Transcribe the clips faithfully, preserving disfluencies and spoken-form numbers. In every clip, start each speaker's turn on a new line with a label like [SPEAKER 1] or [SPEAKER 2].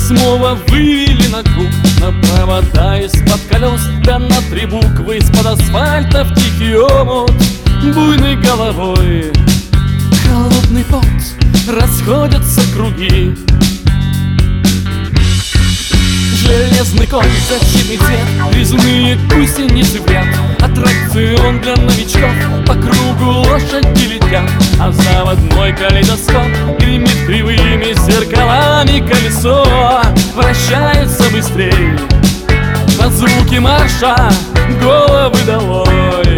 [SPEAKER 1] снова вывели на круг, на провода из-под колес, да на три буквы из-под асфальта в тихий омут буйной головой. Холодный пот, расходятся круги. Железный конь, защитный цвет, резные гусеницы в ряд. Аттракцион для новичков, по кругу лошади летят, а заводной калейдоскоп гремит кривыми зеркалами. Колесо вращается быстрей, под звуки марша головы долой.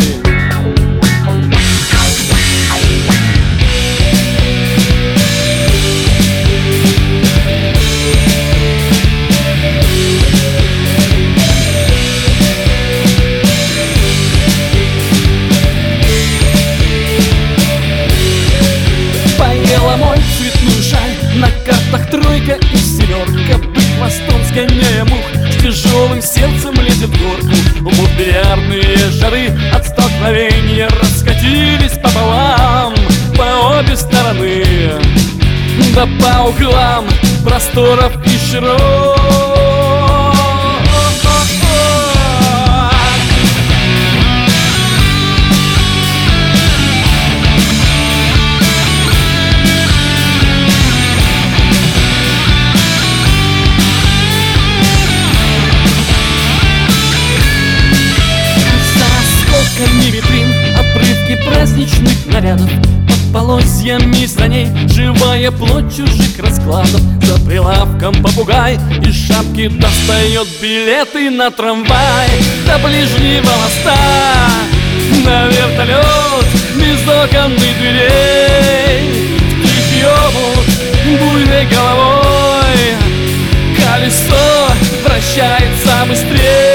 [SPEAKER 1] Мой цветную шаль, на картах тройка и семерка. Бык хвостом сгоняя мух, с тяжелым сердцем лезет в горку. Мудрярные шары от столкновения раскатились пополам, по обе стороны, да по углам просторов и широт. Витрин, обрывки праздничных нарядов, под полозьями саней живая плоть чужих раскладов. За прилавком попугай из шапки достает билеты на трамвай до ближнего моста, на вертолет без окон и дверей. Тихий омут буйной головой, колесо вращается быстрее.